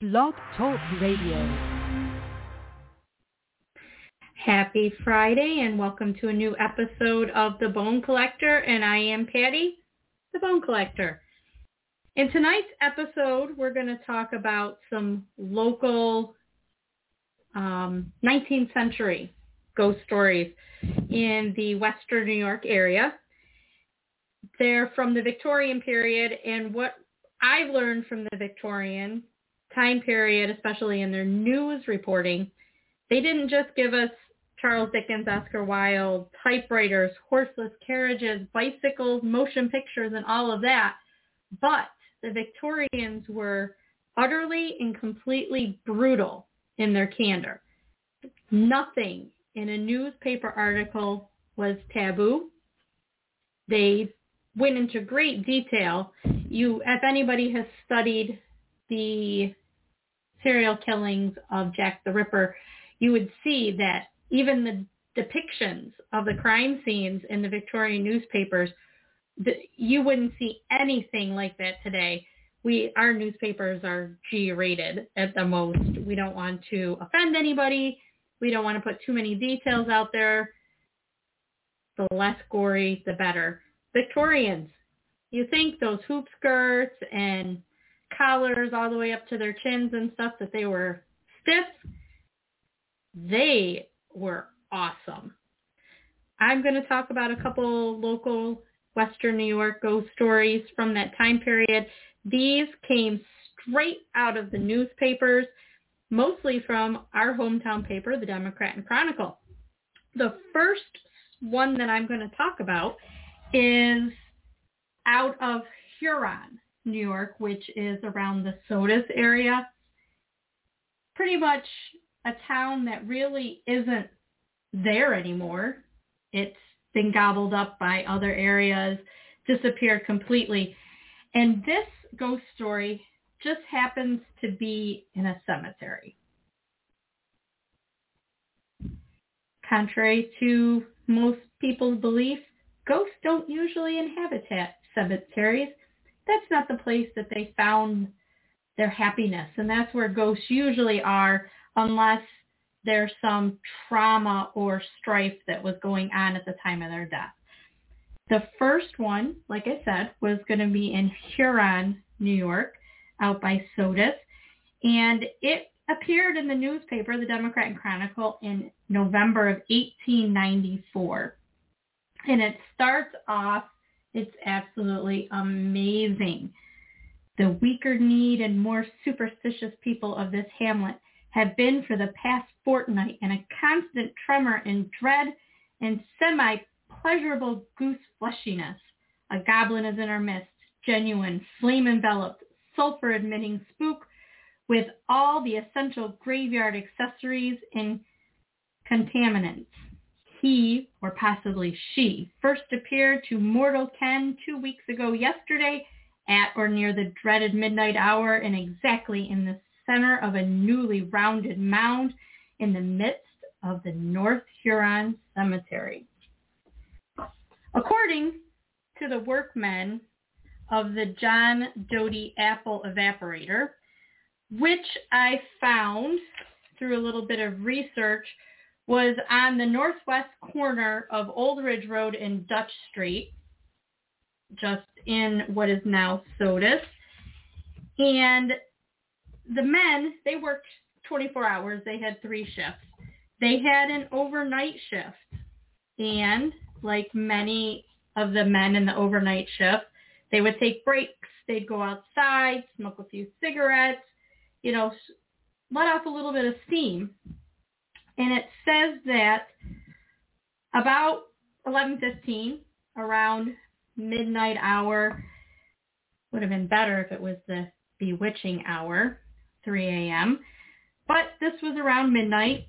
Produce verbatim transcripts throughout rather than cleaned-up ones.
Blog Talk Radio. Happy Friday and welcome to a new episode of The Bone Collector, and I am Patty, The Bone Collector. In tonight's episode, we're going to talk about some local um, nineteenth century ghost stories in the Western New York area. They're from the Victorian period, and what I've learned from the Victorian time period, especially in their news reporting, they didn't just give us Charles Dickens, Oscar Wilde, typewriters, horseless carriages, bicycles, motion pictures, and all of that, but the Victorians were utterly and completely brutal in their candor. Nothing in a newspaper article was taboo. They went into great detail. You, if anybody has studied the serial killings of Jack the Ripper, you would see that even the depictions of the crime scenes in the Victorian newspapers, the, you wouldn't see anything like that today. We, our newspapers are G-rated at the most. We don't want to offend anybody. We don't want to put too many details out there. The less gory, the better. Victorians, you think those hoop skirts and collars all the way up to their chins and stuff, that they were stiff? They were awesome. I'm going to talk about a couple local Western New York ghost stories from that time period. These came straight out of the newspapers, mostly from our hometown paper, the Democrat and Chronicle. The first one that I'm going to talk about is out of Huron, New York, which is around the Sodus area. Pretty much a town that really isn't there anymore. It's been gobbled up by other areas, disappeared completely. And this ghost story just happens to be in a cemetery. Contrary to most people's belief, ghosts don't usually inhabit cemeteries. That's not the place that they found their happiness. And that's where ghosts usually are, unless there's some trauma or strife that was going on at the time of their death. The first one, like I said, was going to be in Huron, New York, out by Sodus. And it appeared in the newspaper, the Democrat and Chronicle, in November of eighteen ninety-four. And it starts off, it's absolutely amazing. The weaker-kneed and more superstitious people of this hamlet have been for the past fortnight in a constant tremor in dread and semi-pleasurable goose fleshiness. A goblin is in our midst, genuine, flame-enveloped, sulfur-emitting spook with all the essential graveyard accessories and contaminants. He, or possibly she, first appeared to mortal ken two weeks ago yesterday at or near the dreaded midnight hour, and exactly in the center of a newly rounded mound in the midst of the North Huron Cemetery. According to the workmen of the John Doty Apple Evaporator, which I found through a little bit of research, was on the northwest corner of Old Ridge Road and Dutch Street, just in what is now Sodus. And the men, they worked twenty-four hours. They had three shifts. They had an overnight shift. And like many of the men in the overnight shift, they would take breaks. They'd go outside, smoke a few cigarettes, you know, let off a little bit of steam. And it says that about eleven fifteen, around midnight hour, would have been better if it was the bewitching hour, three a.m., but this was around midnight.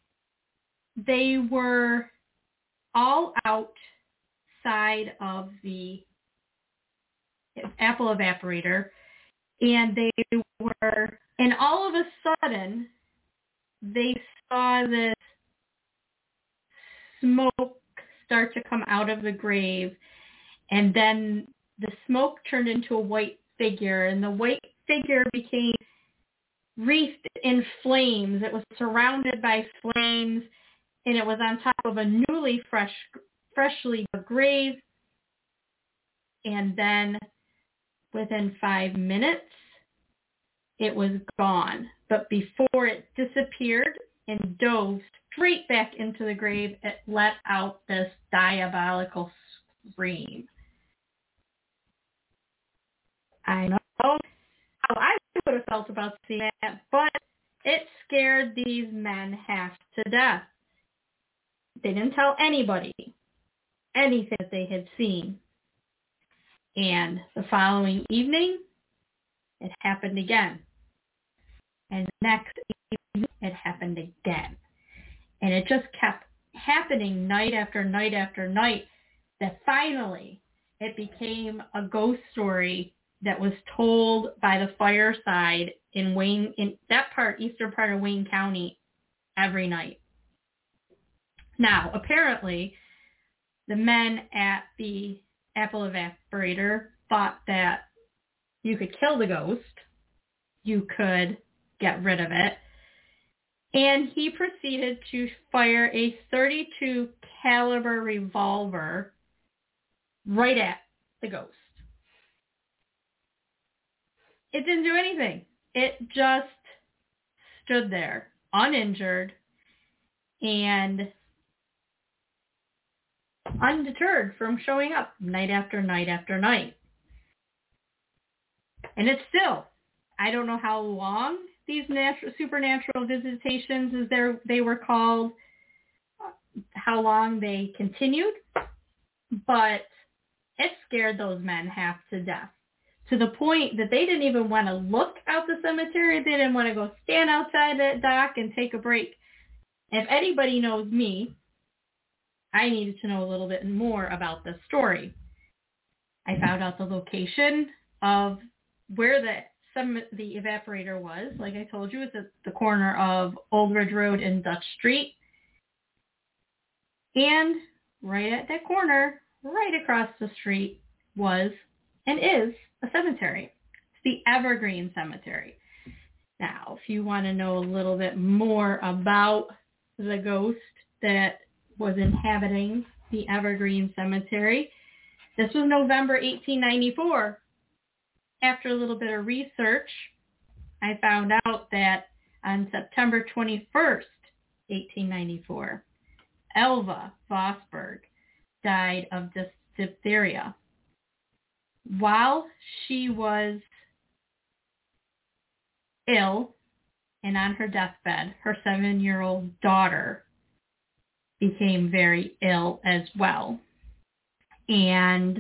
They were all outside of the Apple Evaporator, and they were, and all of a sudden, they saw this smoke start to come out of the grave, and then the smoke turned into a white figure, and the white figure became wreathed in flames. It was surrounded by flames, and it was on top of a newly fresh, freshly dug grave. And then within five minutes, it was gone. But before it disappeared and dove straight back into the grave, it let out this diabolical scream. I know how I would have felt about seeing that, but it scared these men half to death. They didn't tell anybody anything that they had seen. And the following evening, it happened again. And the next evening, it happened again. And it just kept happening night after night after night, that finally it became a ghost story that was told by the fireside in Wayne, in that part, eastern part of Wayne County, every night. Now, apparently, the men at the apple evaporator thought that you could kill the ghost, you could get rid of it, and he proceeded to fire a thirty-two caliber revolver right at the ghost. It didn't do anything. It just stood there, uninjured and undeterred from showing up night after night after night. And it's still, I don't know how long these natural, supernatural visitations, as they're, they were called, how long they continued, but it scared those men half to death, to the point that they didn't even want to look out the cemetery. They didn't want to go stand outside that dock and take a break. If anybody knows me, I needed to know a little bit more about this story. I found out the location of where the some the evaporator was. Like I told you, it's at the corner of Old Ridge Road and Dutch Street. And right at that corner, right across the street, was and is a cemetery. It's the Evergreen Cemetery. Now, if you want to know a little bit more about the ghost that was inhabiting the Evergreen Cemetery, this was November eighteen ninety-four. After a little bit of research, I found out that on September twenty-first, eighteen ninety-four, Elva Vosberg died of diphtheria. While she was ill and on her deathbed, her seven-year-old daughter became very ill as well. And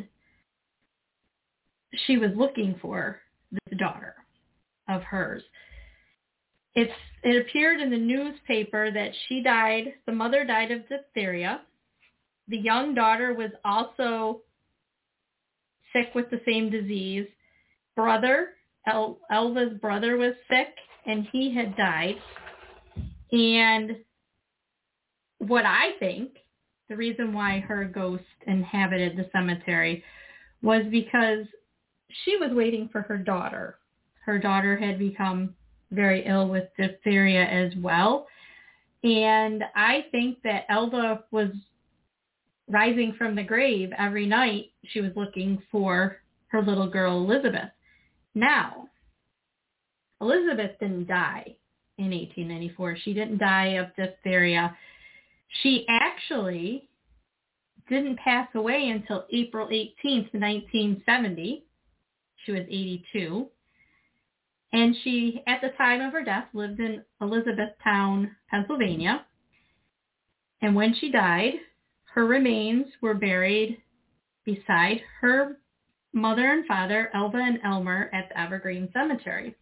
she was looking for this daughter of hers. It's, it appeared in the newspaper that she died, the mother died of diphtheria. The young daughter was also sick with the same disease. Brother, El, Elva's brother was sick, and he had died. And what I think, the reason why her ghost inhabited the cemetery was because she was waiting for her daughter. Her daughter had become very ill with diphtheria as well. And I think that Elva was rising from the grave every night. She was looking for her little girl, Elizabeth. Now, Elizabeth didn't die in eighteen ninety-four. She didn't die of diphtheria. She actually didn't pass away until April eighteenth, nineteen seventy. She was eighty-two. And she, at the time of her death, lived in Elizabethtown, Pennsylvania. And when she died, her remains were buried beside her mother and father, Elva and Elmer, at the Evergreen Cemetery.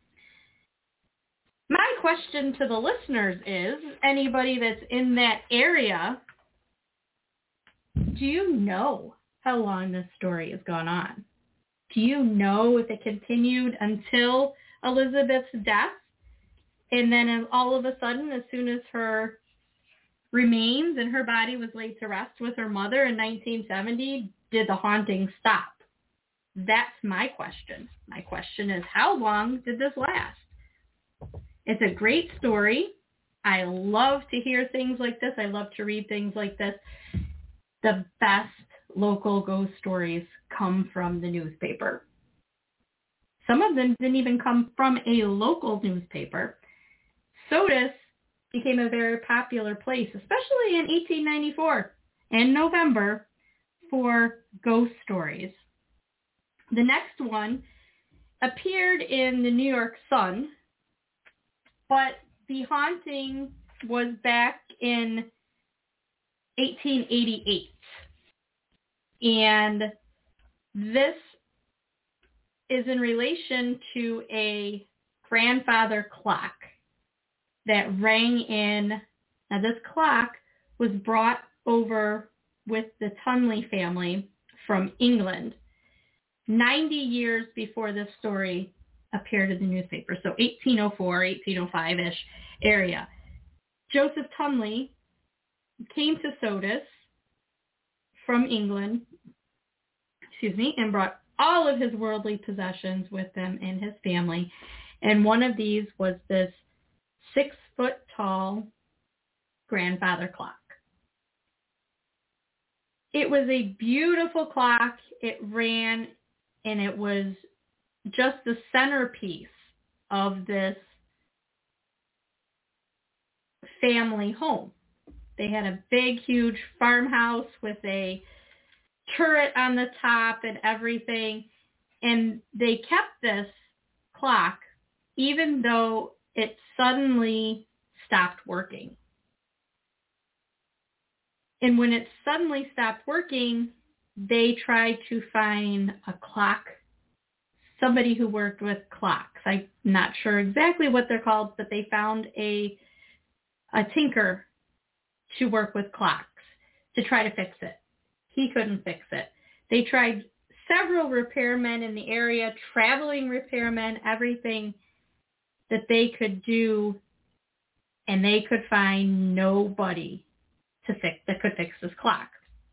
My question to the listeners is, anybody that's in that area, do you know how long this story has gone on? Do you know if it continued until Elizabeth's death? And then all of a sudden, as soon as her remains and her body was laid to rest with her mother in nineteen seventy, did the haunting stop? That's my question. My question is, how long did this last? It's a great story. I love to hear things like this. I love to read things like this. The best local ghost stories come from the newspaper. Some of them didn't even come from a local newspaper. Sodus became a very popular place, especially in eighteen ninety-four and November, for ghost stories. The next one appeared in the New York Sun, but the haunting was back in eighteen eighty-eight. And this is in relation to a grandfather clock that rang in. Now, this clock was brought over with the Tunley family from England ninety years before this story appeared in the newspaper. So eighteen oh four, eighteen oh five-ish area. Joseph Tunley came to Sodus from England, excuse me, and brought all of his worldly possessions with him and his family. And one of these was this six foot tall grandfather clock. It was a beautiful clock. It ran, and it was just the centerpiece of this family home. They had a big, huge farmhouse with a turret on the top and everything. And they kept this clock even though it suddenly stopped working. And when it suddenly stopped working, they tried to find a clock, somebody who worked with clocks. I'm not sure exactly what they're called, but they found a a tinker to work with clocks to try to fix it. He couldn't fix it. They tried several repairmen in the area, traveling repairmen, everything that they could do, and they could find nobody to fix that could fix this clock.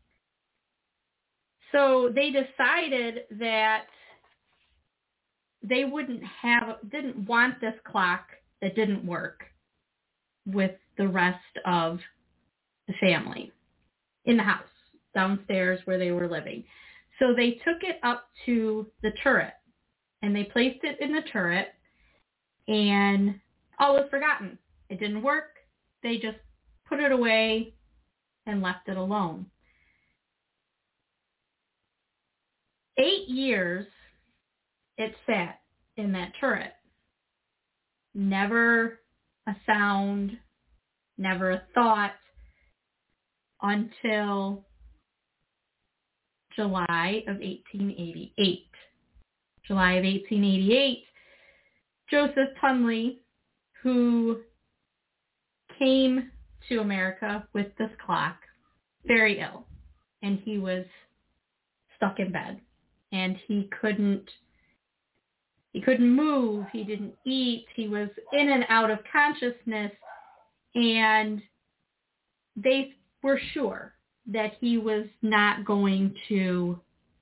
So they decided that they wouldn't have, didn't want this clock that didn't work with the rest of the family in the house downstairs where they were living. So they took it up to the turret, and they placed it in the turret, and all was forgotten. It didn't work. They just put it away and left it alone. Eight years it sat in that turret. Never a sound, never a thought, until July of eighteen eighty-eight. July of eighteen eighty-eight, Joseph Tunley, who came to America with this clock, very ill, and he was stuck in bed, and he couldn't he couldn't move, he didn't eat, he was in and out of consciousness, and they were sure that he was not going to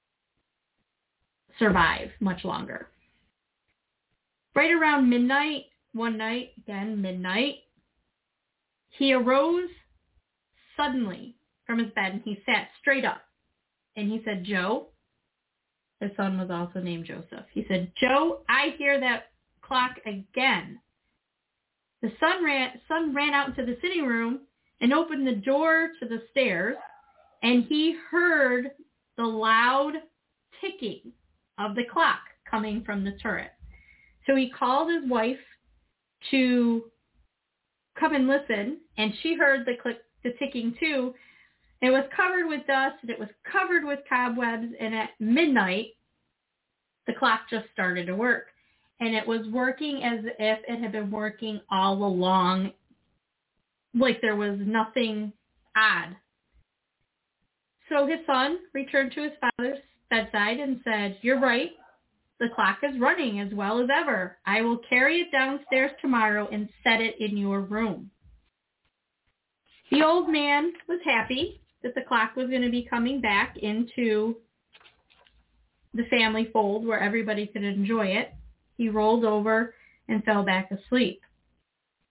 survive much longer. Right around midnight, one night, again midnight, he arose suddenly from his bed, and he sat straight up, and he said, "Joe," his son was also named Joseph. He said, "Joe, I hear that clock again." The son ran, son ran out into the sitting room and opened the door to the stairs, and he heard the loud ticking of the clock coming from the turret. So he called his wife to come and listen, and she heard the click, the ticking too. It was covered with dust, and it was covered with cobwebs, and at midnight, the clock just started to work. And it was working as if it had been working all along, like there was nothing odd. So his son returned to his father's bedside and said, "You're right. The clock is running as well as ever. I will carry it downstairs tomorrow and set it in your room." The old man was happy that the clock was going to be coming back into the family fold where everybody could enjoy it. He rolled over and fell back asleep.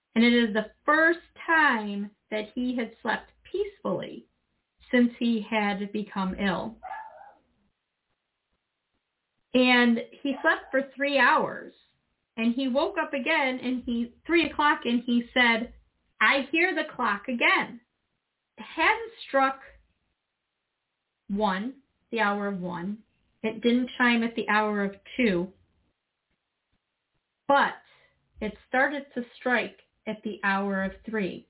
And it is the first time that he had slept peacefully since he had become ill. And he slept for three hours. And he woke up again, and he three o'clock, and he said, "I hear the clock again." It hadn't struck one, the hour of one. It didn't chime at the hour of two. But it started to strike at the hour of three.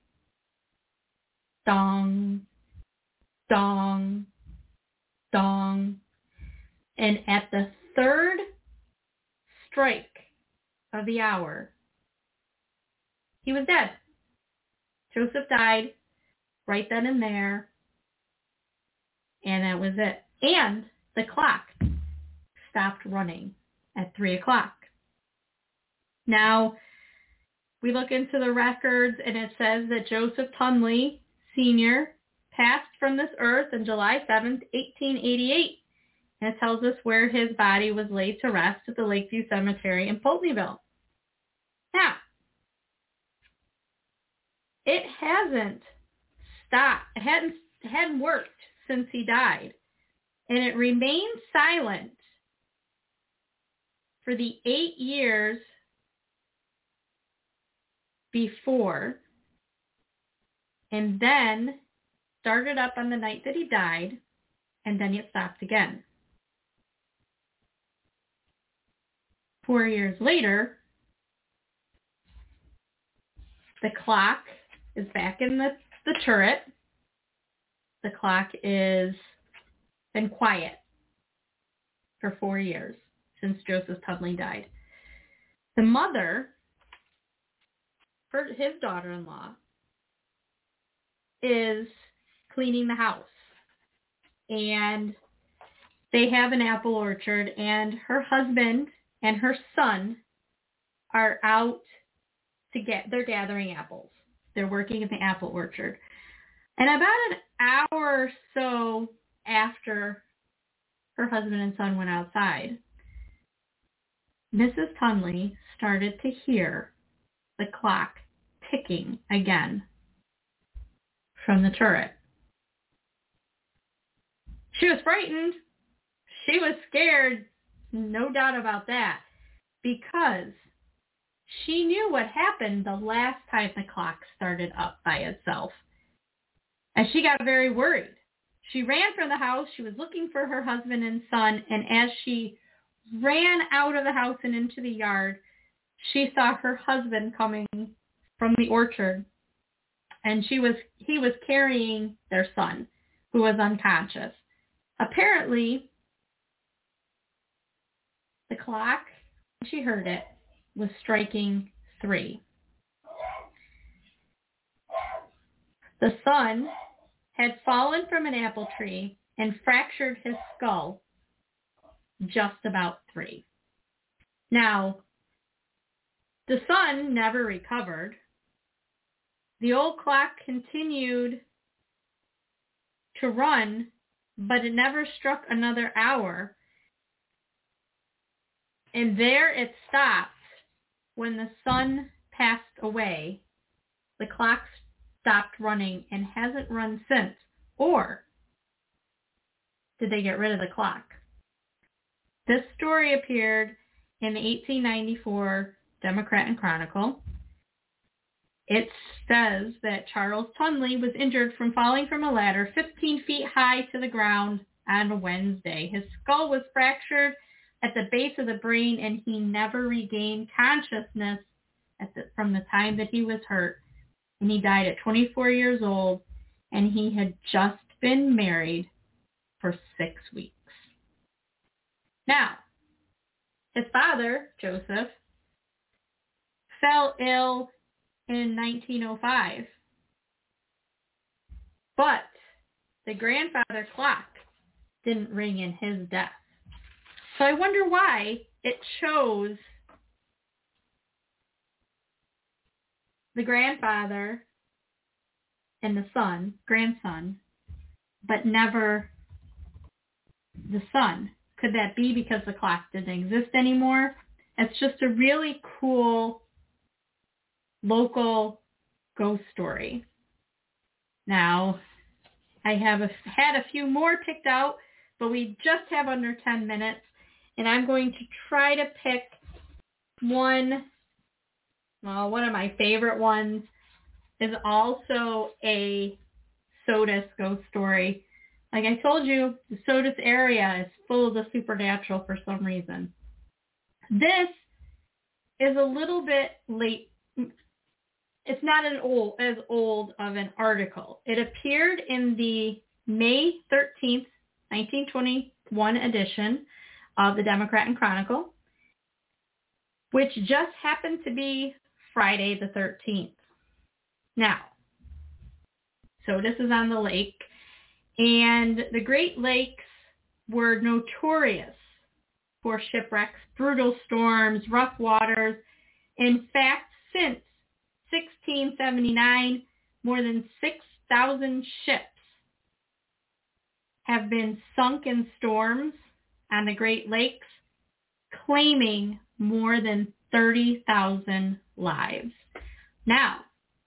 Dong, dong, dong. And at the third strike of the hour, he was dead. Joseph died right then and there, and that was it. And the clock stopped running at three o'clock. Now, we look into the records, and it says that Joseph Tunley, Senior, passed from this earth on July seventh, eighteen eighty-eight. And it tells us where his body was laid to rest at the Lakeview Cemetery in Pulteneyville. Now, it hasn't stopped. It hadn't, it hadn't worked since he died. And it remained silent for the eight years before, and then started up on the night that he died, and then it stopped again. Four years later, the clock is back in the, the turret. The clock is been quiet for four years since Joseph Tunley died. The mother, her, his daughter-in-law, is cleaning the house. And they have an apple orchard, and her husband and her son are out to get, they're gathering apples. They're working in the apple orchard. And about an hour or so after her husband and son went outside, Missus Tunley started to hear the clock ticking again from the turret. She was frightened. She was scared, no doubt about that, because she knew what happened the last time the clock started up by itself. And she got very worried. She ran from the house. She was looking for her husband and son, and as she ran out of the house and into the yard, she saw her husband coming from the orchard, and she was he was carrying their son, who was unconscious. Apparently, the clock, when she heard it, was striking three. The son had fallen from an apple tree and fractured his skull just about three. Now, the son never recovered. The old clock continued to run, but it never struck another hour. And there it stopped when the son passed away. The clock stopped running and hasn't run since. Or did they get rid of the clock? This story appeared in the eighteen ninety-four Democrat and Chronicle. It says that Charles Tunley was injured from falling from a ladder fifteen feet high to the ground on Wednesday. His skull was fractured at the base of the brain, and he never regained consciousness at the, from the time that he was hurt. And he died at twenty-four years old, and he had just been married for six weeks. Now, his father, Joseph, fell ill in nineteen oh five, but the grandfather clock didn't ring in his death. So I wonder why it chose the grandfather and the son, grandson, but never the son. Could that be because the clock didn't exist anymore? It's just a really cool local ghost story. Now, I have a, had a few more picked out, but we just have under ten minutes, and I'm going to try to pick one. Well, one of my favorite ones is also a Sodus ghost story. Like I told you, the Sodus area is full of the supernatural for some reason. This is a little bit late. It's not an old, as old of an article. It appeared in the May thirteenth, nineteen twenty-one edition of the Democrat and Chronicle, which just happened to be Friday the thirteenth. Now, so this is on the lake, and the Great Lakes were notorious for shipwrecks, brutal storms, rough waters. In fact, since sixteen seventy-nine, more than six thousand ships have been sunk in storms on the Great Lakes, claiming more than thirty thousand lives. Now,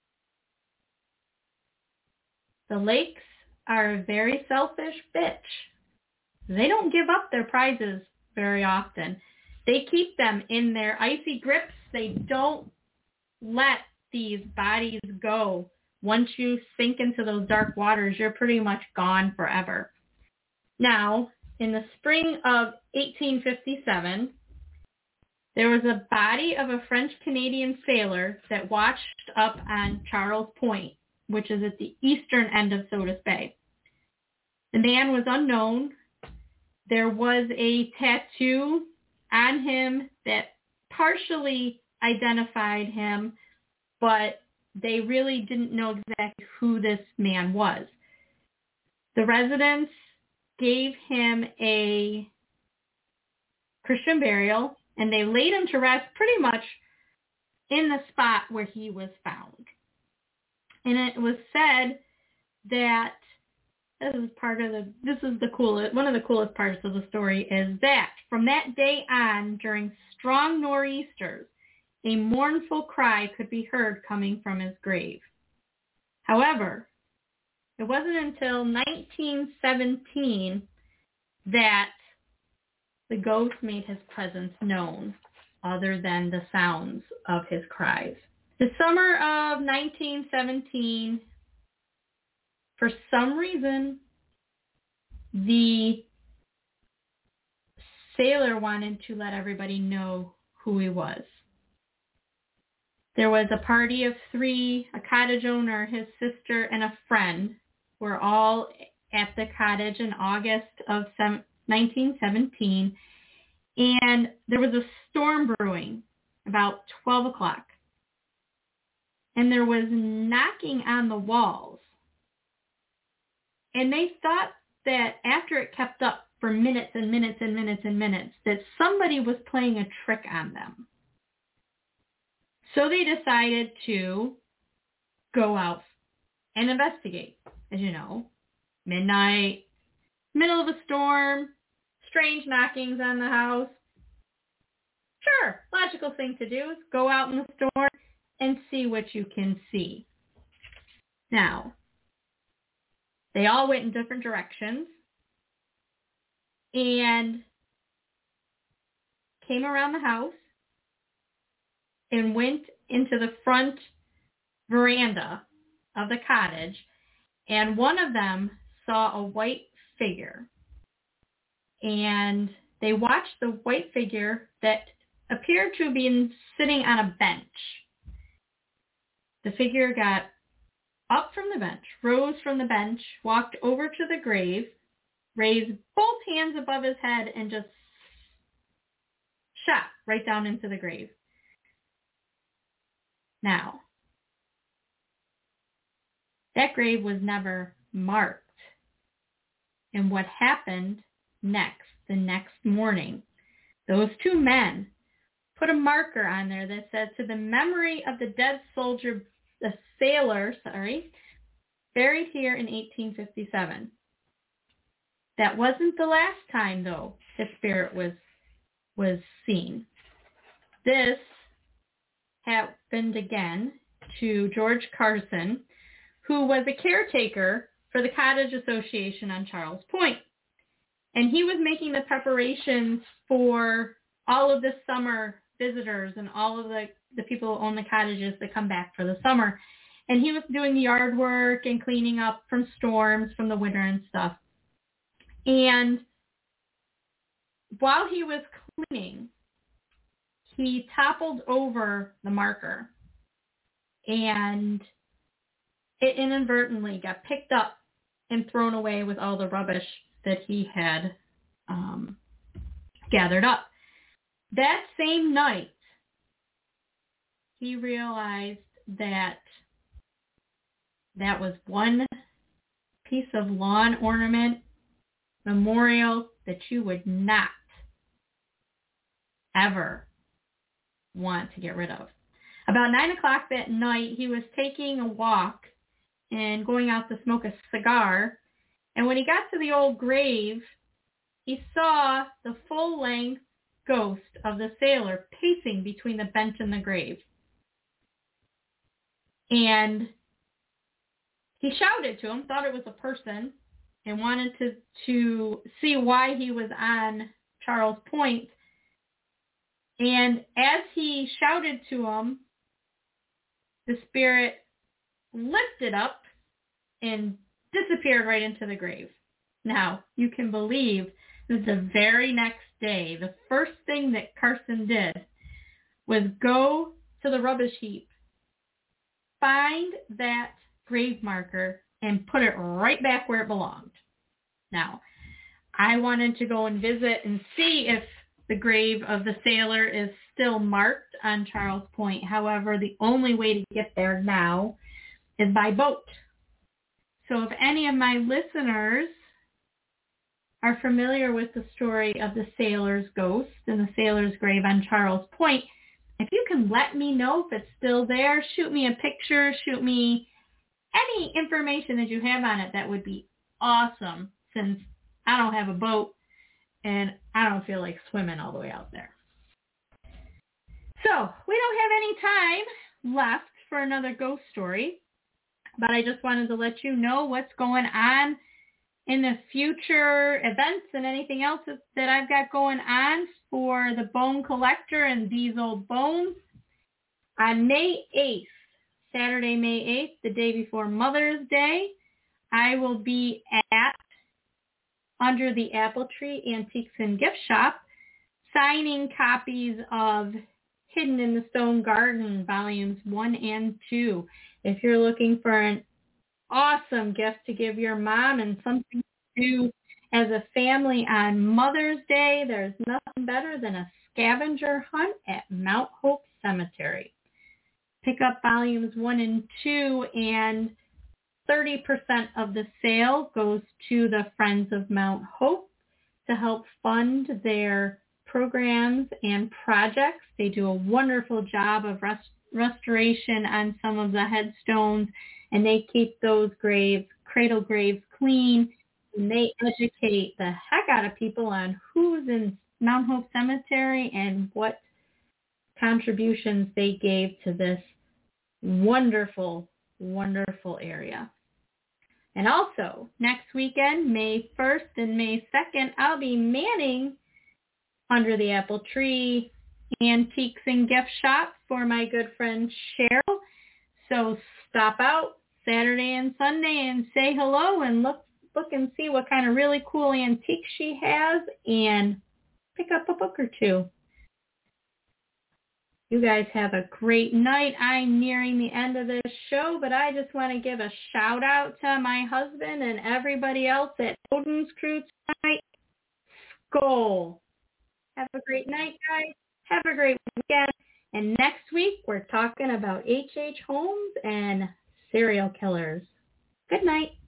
the lakes are a very selfish bitch. They don't give up their prizes very often. They keep them in their icy grips. They don't let these bodies go. Once you sink into those dark waters, you're pretty much gone forever. Now, in the spring of eighteen fifty-seven, there was a body of a French-Canadian sailor that washed up on Charles Point, which is at the eastern end of Sodus Bay. The man was unknown. There was a tattoo on him that partially identified him, but they really didn't know exactly who this man was. The residents gave him a Christian burial, and they laid him to rest pretty much in the spot where he was found. And it was said that this is part of the, this is the coolest, one of the coolest parts of the story is that from that day on, during strong nor'easters, a mournful cry could be heard coming from his grave. However, it wasn't until nineteen seventeen that the ghost made his presence known, other than the sounds of his cries. The summer of nineteen seventeen, for some reason, the sailor wanted to let everybody know who he was. There was a party of three, a cottage owner, his sister, and a friend were all at the cottage in August of nineteen seventeen, and there was a storm brewing about twelve o'clock, and there was knocking on the walls, and they thought that after it kept up for minutes and minutes and minutes and minutes, that somebody was playing a trick on them. So they decided to go out and investigate. As you know, midnight, middle of a storm, strange knockings on the house. Sure, logical thing to do is go out in the storm and see what you can see. Now, they all went in different directions and came around the house and went into the front veranda of the cottage, and one of them saw a white figure. And they watched the white figure that appeared to have been sitting on a bench. The figure got up from the bench, rose from the bench, walked over to the grave, raised both hands above his head, and just shot right down into the grave. Now, that grave was never marked. And what happened next, the next morning, those two men put a marker on there that said, to the memory of the dead soldier, the sailor, sorry, buried here in eighteen fifty-seven. That wasn't the last time, though, his spirit was was seen. This happened again to George Carson, who was a caretaker for the Cottage Association on Charles Point. And he was making the preparations for all of the summer visitors and all of the, the people who own the cottages that come back for the summer. And he was doing the yard work and cleaning up from storms from the winter and stuff. And while he was cleaning, he toppled over the marker, and it inadvertently got picked up and thrown away with all the rubbish that he had um, gathered up. That same night, he realized that that was one piece of lawn ornament memorial that you would not ever want to get rid of. About nine o'clock that night, he was taking a walk and going out to smoke a cigar. And when he got to the old grave, he saw the full-length ghost of the sailor pacing between the bench and the grave. And he shouted to him, thought it was a person, and wanted to, to see why he was on Charles Point. And as he shouted to him, the spirit lifted up and disappeared right into the grave. Now, you can believe that the very next day, the first thing that Carson did was go to the rubbish heap, find that grave marker, and put it right back where it belonged. Now, I wanted to go and visit and see if the grave of the sailor is still marked on Charles Point. However, the only way to get there now is by boat. So if any of my listeners are familiar with the story of the sailor's ghost and the sailor's grave on Charles Point, if you can let me know if it's still there, shoot me a picture, shoot me any information that you have on it, that would be awesome, since I don't have a boat and I don't feel like swimming all the way out there. So we don't have any time left for another ghost story, but I just wanted to let you know what's going on in the future events and anything else that I've got going on for the Bone Collector and These Old Bones. On May eighth, Saturday, May eighth, the day before Mother's Day, I will be at Under the Apple Tree Antiques and Gift Shop, signing copies of Hidden in the Stone Garden, volumes one and two. If you're looking for an awesome gift to give your mom and something to do as a family on Mother's Day, there's nothing better than a scavenger hunt at Mount Hope Cemetery. Pick up volumes one and two, and thirty percent of the sale goes to the Friends of Mount Hope to help fund their programs and projects. They do a wonderful job of rest- restoration on some of the headstones, and they keep those graves, cradle graves, clean, and they educate the heck out of people on who's in Mount Hope Cemetery and what contributions they gave to this wonderful, wonderful area. And also, next weekend, May first and May second, I'll be manning Under the Apple Tree Antiques and Gift Shop for my good friend Cheryl. So stop out Saturday and Sunday and say hello and look look and see what kind of really cool antiques she has and pick up a book or two. You guys have a great night. I'm nearing the end of this show, but I just want to give a shout out to my husband and everybody else at Odin's Crew tonight. Skål. Have a great night, guys. Have a great weekend. And next week, we're talking about H H. Holmes and serial killers. Good night.